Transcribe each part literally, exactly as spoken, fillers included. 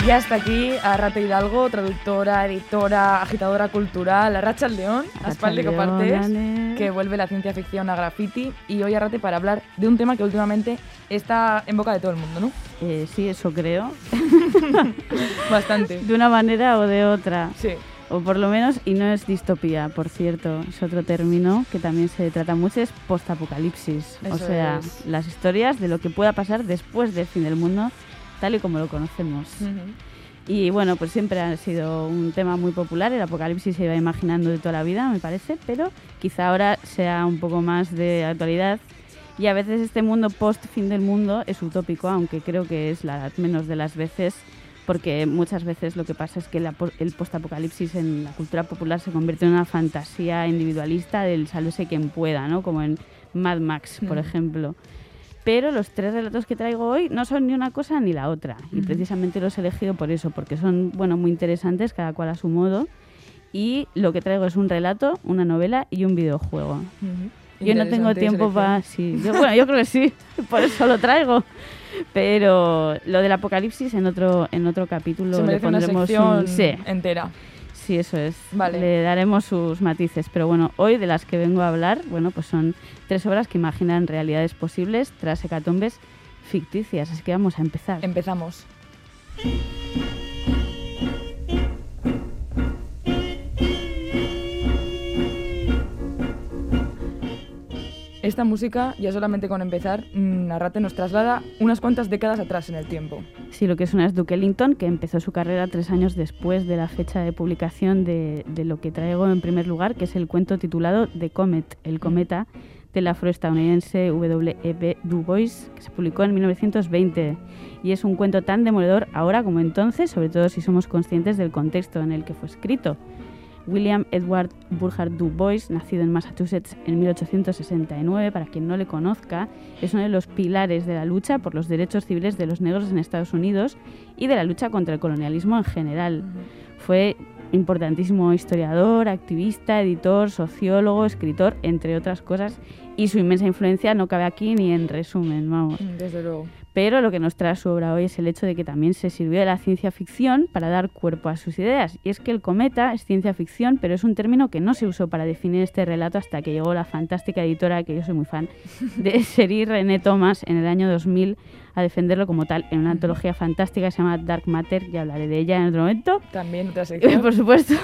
Ya está aquí Arrate Hidalgo, traductora, editora, agitadora cultural, Arratxal León, Aspaldi Compartes, que vuelve la ciencia ficción a graffiti, y hoy Arrate para hablar de un tema que últimamente está en boca de todo el mundo, ¿no? Eh, sí, eso creo. Bastante. De una manera o de otra. Sí. O por lo menos, y no es distopía, por cierto, es otro término que también se trata mucho, es postapocalipsis. Eso o sea, es. las historias de lo que pueda pasar después del fin del mundo, tal y como lo conocemos. Uh-huh. Y bueno, pues siempre ha sido un tema muy popular, el apocalipsis se iba imaginando de toda la vida, me parece, pero quizá ahora sea un poco más de actualidad. Y a veces este mundo post-fin del mundo es utópico, aunque creo que es la menos de las veces, porque muchas veces lo que pasa es que la, el post-apocalipsis en la cultura popular se convierte en una fantasía individualista del sálvese quien pueda, ¿no? Como en Mad Max, por uh-huh. ejemplo. Pero los tres relatos que traigo hoy no son ni una cosa ni la otra. Y uh-huh. precisamente los he elegido por eso, porque son, bueno, muy interesantes, cada cual a su modo. Y lo que traigo es un relato, una novela y un videojuego. Uh-huh. Yo no tengo tiempo para... Sí, yo, bueno, yo creo que sí, por eso lo traigo. Pero lo del apocalipsis en otro en otro capítulo se le pondremos una sección un... sí. entera. Sí, eso es. Vale. Le daremos sus matices. Pero bueno, hoy de las que vengo a hablar, bueno, pues son tres obras que imaginan realidades posibles tras hecatombes ficticias. Así que vamos a empezar. Empezamos. Esta música, ya solamente con empezar, Arrate nos traslada unas cuantas décadas atrás en el tiempo. Sí, lo que es una es Duke Ellington, que empezó su carrera tres años después de la fecha de publicación de, de lo que traigo en primer lugar, que es el cuento titulado The Comet, el cometa, del afroestadounidense W E B Du Bois, que se publicó en mil novecientos veinte. Y es un cuento tan demoledor ahora como entonces, sobre todo si somos conscientes del contexto en el que fue escrito. William Edward Burghardt Du Bois, nacido en Massachusetts en mil ochocientos sesenta y nueve, para quien no le conozca, es uno de los pilares de la lucha por los derechos civiles de los negros en Estados Unidos y de la lucha contra el colonialismo en general. Uh-huh. Fue importantísimo historiador, activista, editor, sociólogo, escritor, entre otras cosas, y su inmensa influencia no cabe aquí ni en resumen, vamos. Desde luego. Pero lo que nos trae su obra hoy es el hecho de que también se sirvió de la ciencia ficción para dar cuerpo a sus ideas. Y es que el cometa es ciencia ficción, pero es un término que no se usó para definir este relato hasta que llegó la fantástica editora, que yo soy muy fan, de Cherie René Thomas en el año dos mil a defenderlo como tal en una antología fantástica que se llama Dark Matter, y hablaré de ella en otro momento. También otra sección. Por supuesto.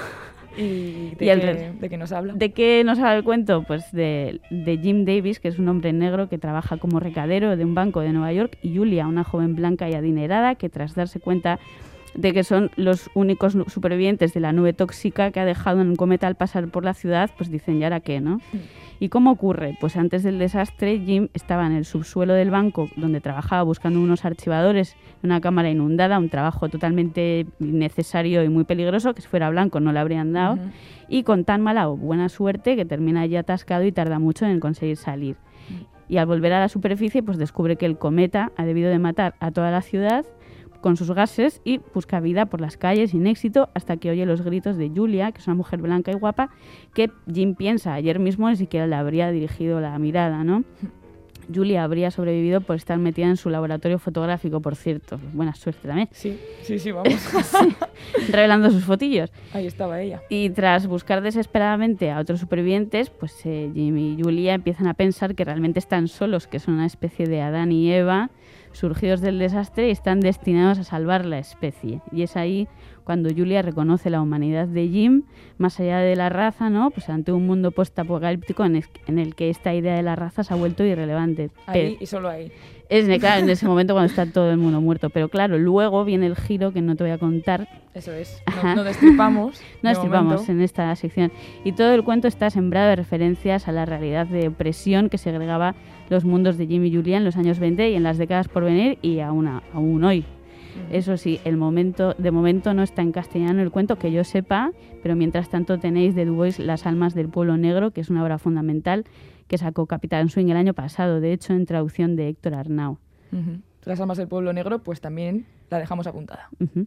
¿Y de, y el, qué, de qué nos habla? ¿De qué nos habla el cuento? Pues de, de Jim Davis, que es un hombre negro que trabaja como recadero de un banco de Nueva York, y Julia, una joven blanca y adinerada que, tras darse cuenta de que son los únicos supervivientes de la nube tóxica que ha dejado en un cometa al pasar por la ciudad, pues dicen, ¿y ahora qué, no? Sí. ¿Y cómo ocurre? Pues antes del desastre, Jim estaba en el subsuelo del banco donde trabajaba buscando unos archivadores en una cámara inundada, un trabajo totalmente innecesario y muy peligroso, que si fuera blanco no le habrían dado, uh-huh. y con tan mala o buena suerte que termina allí atascado y tarda mucho en conseguir salir. Uh-huh. Y al volver a la superficie, pues descubre que el cometa ha debido de matar a toda la ciudad con sus gases y busca vida por las calles sin éxito hasta que oye los gritos de Julia, que es una mujer blanca y guapa, que Jim piensa ayer mismo ni siquiera le habría dirigido la mirada, ¿no? Julia habría sobrevivido por estar metida en su laboratorio fotográfico, por cierto. Buena suerte también. Sí, sí, sí, vamos. Sí, revelando sus fotillos. Ahí estaba ella. Y tras buscar desesperadamente a otros supervivientes, pues eh, Jim y Julia empiezan a pensar que realmente están solos, que son una especie de Adán y Eva surgidos del desastre y están destinados a salvar la especie. Y es ahí cuando Julia reconoce la humanidad de Jim, más allá de la raza, ¿no? Pues ante un mundo postapocalíptico en, es, en el que esta idea de la raza se ha vuelto irrelevante. Ahí Pero, y solo ahí. Es claro, en ese momento cuando está todo el mundo muerto. Pero claro, luego viene el giro que no te voy a contar. Eso es. No, no destripamos. No destripamos en esta sección. Y todo el cuento está sembrado de referencias a la realidad de opresión que segregaba los mundos de Jim y Julia en los años veinte y en las décadas por venir y aún, a, aún hoy. Uh-huh. Eso sí, el momento, de momento no está en castellano el cuento, que yo sepa, pero mientras tanto tenéis de Du Bois Las almas del pueblo negro, que es una obra fundamental que sacó Capitán Swing el año pasado, de hecho en traducción de Héctor Arnau. Uh-huh. Las almas del pueblo negro, pues también la dejamos apuntada. Uh-huh.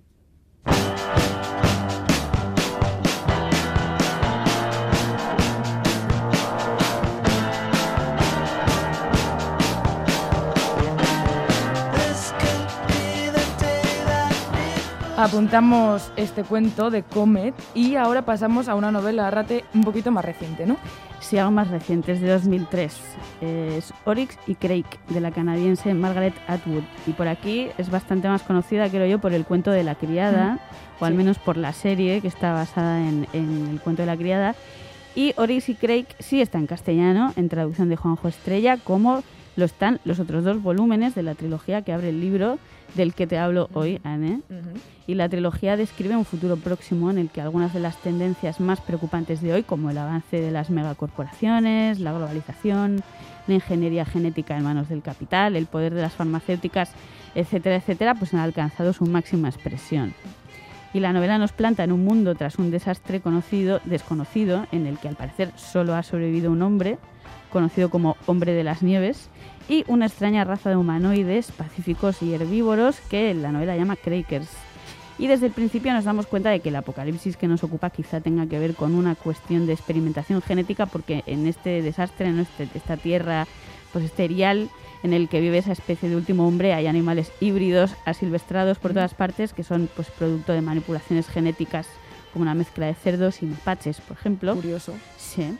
Apuntamos este cuento de Comet y ahora pasamos a una novela, Arrate, un poquito más reciente, ¿no? Sí, algo más reciente, es de dos mil tres. Es Oryx y Crake, de la canadiense Margaret Atwood. Y por aquí es bastante más conocida, creo yo, por el cuento de la criada, mm, o al sí. menos por la serie que está basada en, en el cuento de la criada. Y Oryx y Crake sí está en castellano, en traducción de Juanjo Estrella, como lo están los otros dos volúmenes de la trilogía que abre el libro del que te hablo hoy, Anne. Uh-huh. Y la trilogía describe un futuro próximo en el que algunas de las tendencias más preocupantes de hoy, como el avance de las megacorporaciones, la globalización, la ingeniería genética en manos del capital, el poder de las farmacéuticas, etcétera, etcétera, pues han alcanzado su máxima expresión. Y la novela nos planta en un mundo tras un desastre conocido, desconocido, en el que al parecer solo ha sobrevivido un hombre, conocido como Hombre de las Nieves, y una extraña raza de humanoides pacíficos y herbívoros que la novela llama Crakers. Y desde el principio nos damos cuenta de que el apocalipsis que nos ocupa quizá tenga que ver con una cuestión de experimentación genética, porque en este desastre, en este, esta tierra pues esterial en el que vive esa especie de último hombre, hay animales híbridos asilvestrados por todas partes que son pues producto de manipulaciones genéticas, como una mezcla de cerdos y mapaches, por ejemplo. Curioso. Sí.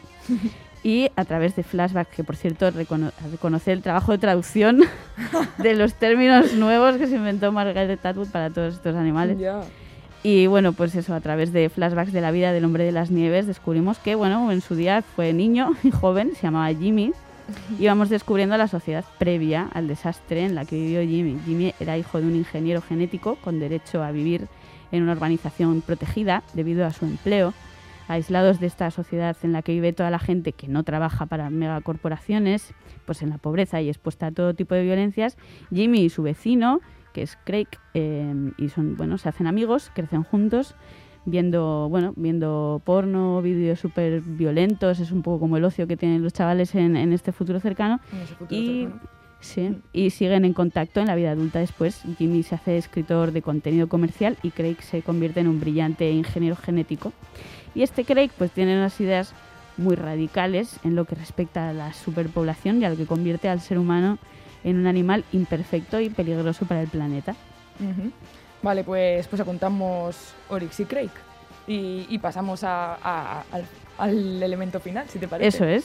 Y a través de flashbacks, que por cierto recono- reconocer el trabajo de traducción de los términos nuevos que se inventó Margaret Atwood para todos estos animales. Yeah. Y bueno, pues eso, a través de flashbacks de la vida del Hombre de las Nieves descubrimos que, bueno, en su día fue niño y joven, se llamaba Jimmy, y vamos descubriendo la sociedad previa al desastre en la que vivió Jimmy. Jimmy era hijo de un ingeniero genético con derecho a vivir en una urbanización protegida debido a su empleo. Aislados de esta sociedad en la que vive toda la gente que no trabaja para megacorporaciones, pues en la pobreza y expuesta a todo tipo de violencias, Jimmy y su vecino, que es Craig, eh, y son, bueno, se hacen amigos, crecen juntos, viendo, bueno, viendo porno, vídeos súper violentos, es un poco como el ocio que tienen los chavales en, en este futuro cercano. En ese futuro y, cercano. Sí, y siguen en contacto en la vida adulta después. Jimmy se hace escritor de contenido comercial y Craig se convierte en un brillante ingeniero genético. Y este Craig pues tiene unas ideas muy radicales en lo que respecta a la superpoblación y a lo que convierte al ser humano en un animal imperfecto y peligroso para el planeta. Uh-huh. Vale, pues, pues apuntamos Oryx y Craig y, y pasamos a, a, a, al, al elemento final, si te parece. Eso es.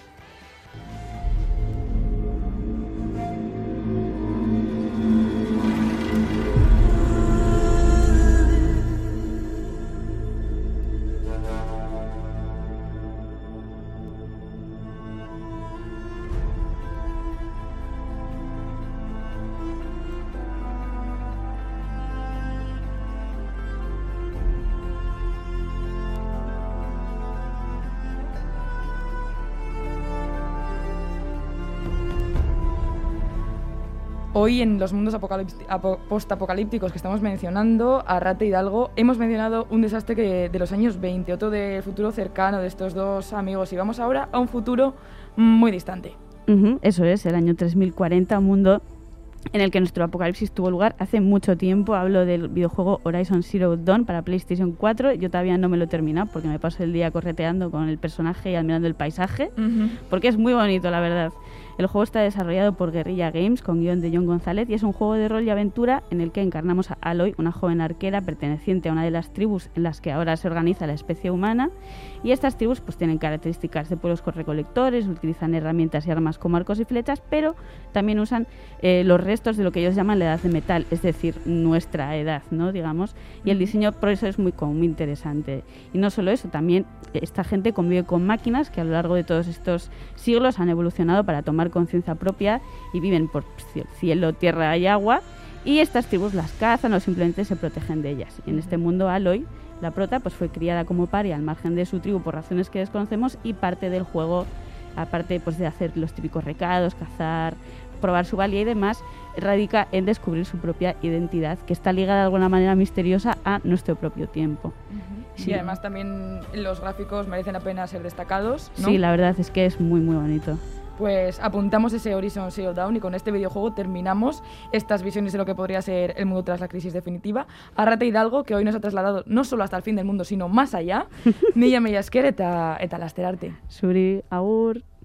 Hoy en los mundos apo- post-apocalípticos que estamos mencionando, Arrate Hidalgo, hemos mencionado un desastre que de los años veinte, otro del futuro cercano de estos dos amigos, y vamos ahora a un futuro muy distante. Uh-huh, eso es, el año tres mil cuarenta, un mundo en el que nuestro apocalipsis tuvo lugar hace mucho tiempo. Hablo del videojuego Horizon Zero Dawn para PlayStation cuatro. Yo todavía no me lo he terminado porque me paso el día correteando con el personaje y admirando el paisaje, uh-huh. porque es muy bonito, la verdad. El juego está desarrollado por Guerrilla Games con guión de John González y es un juego de rol y aventura en el que encarnamos a Aloy, una joven arquera perteneciente a una de las tribus en las que ahora se organiza la especie humana. Y estas tribus pues tienen características de pueblos recolectores, utilizan herramientas y armas como arcos y flechas, pero también usan eh, los restos de lo que ellos llaman la edad de metal, es decir, nuestra edad, ¿no? Digamos. Y el diseño por eso es muy, muy interesante. Y no solo eso, también esta gente convive con máquinas que a lo largo de todos estos siglos han evolucionado para tomar conciencia propia y viven por cielo, tierra y agua, y estas tribus las cazan o simplemente se protegen de ellas. Y en este mundo Aloy, la prota, pues fue criada como paria al margen de su tribu por razones que desconocemos, y parte del juego, aparte pues de hacer los típicos recados, cazar, probar su valía y demás, radica en descubrir su propia identidad, que está ligada de alguna manera misteriosa a nuestro propio tiempo. Uh-huh. Sí. Y además también los gráficos merecen la pena ser destacados, ¿no? Sí, la verdad es que es muy muy bonito. Pues apuntamos ese Horizon Zero Dawn y con este videojuego terminamos estas visiones de lo que podría ser el mundo tras la crisis definitiva. Arrate Hidalgo, que hoy nos ha trasladado no solo hasta el fin del mundo, sino más allá. Mila mila esker eta, eta lasterarte. Zuri, agur.